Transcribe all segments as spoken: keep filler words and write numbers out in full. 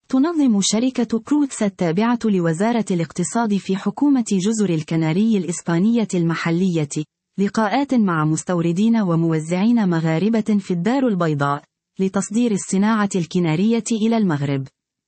تنظم شركة كروتس التابعة لوزارة الاقتصاد في حكومة جزر الكناري الإسبانية المحلية لقاءات مع مستوردين وموزعين مغاربة في الدار البيضاء لتصدير الصناعة الكنارية إلى المغرب.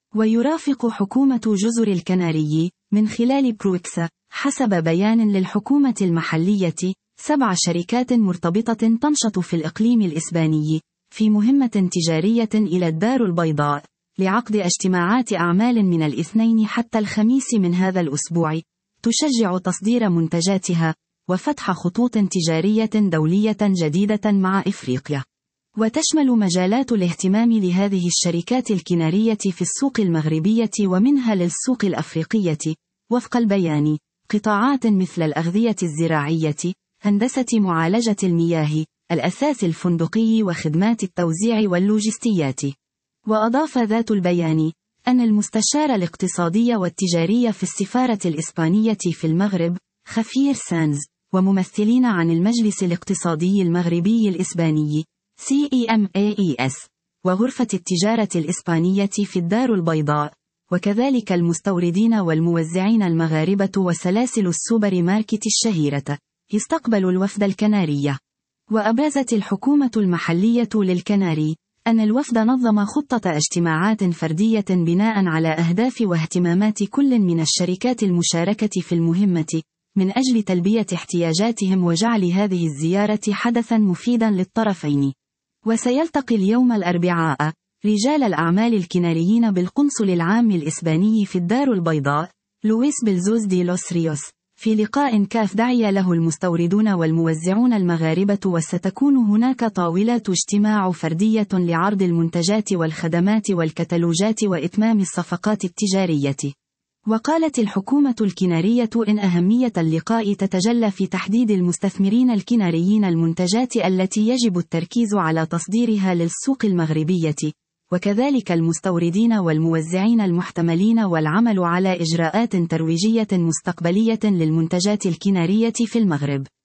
ويرافق حكومة جزر الكناري من خلال كروتس حسب بيان للحكومة المحلية سبع شركات مرتبطة تنشط في الإقليم الإسباني في مهمة تجارية إلى الدار البيضاء لعقد اجتماعات أعمال من الاثنين حتى الخميس من هذا الأسبوع تشجع تصدير منتجاتها وفتح خطوط تجارية دولية جديدة مع إفريقيا. وتشمل مجالات الاهتمام لهذه الشركات الكنارية في السوق المغربية ومنها للسوق الأفريقية وفق البيان قطاعات مثل الأغذية الزراعية، هندسة معالجة المياه، الأثاث الفندقي وخدمات التوزيع واللوجستيات. وأضاف ذات البيان أن المستشار الاقتصادي والتجاري في السفارة الإسبانية في المغرب خفير سانز وممثلين عن المجلس الاقتصادي المغربي الإسباني سي إي إم إيه إي إس وغرفة التجارة الإسبانية في الدار البيضاء، وكذلك المستوردين والموزعين المغاربة وسلاسل السوبر ماركت الشهيرة استقبلوا الوفد الكناري. وأبرزت الحكومة المحلية للكناري أن الوفد نظم خطة اجتماعات فردية بناء على أهداف واهتمامات كل من الشركات المشاركة في المهمة من أجل تلبية احتياجاتهم وجعل هذه الزيارة حدثا مفيدا للطرفين. وسيلتقي اليوم الأربعاء رجال الأعمال الكناريين بالقنصل العام الإسباني في الدار البيضاء لويس بلزوز دي لوس ريوس في لقاء كاف دعي له المستوردون والموزعون المغاربة، وستكون هناك طاولات اجتماع فردية لعرض المنتجات والخدمات والكتالوجات وإتمام الصفقات التجارية. وقالت الحكومة الكنارية إن أهمية اللقاء تتجلى في تحديد المستثمرين الكناريين المنتجات التي يجب التركيز على تصديرها للسوق المغربية، وكذلك المستوردين والموزعين المحتملين، والعمل على إجراءات ترويجية مستقبلية للمنتجات الكنارية في المغرب.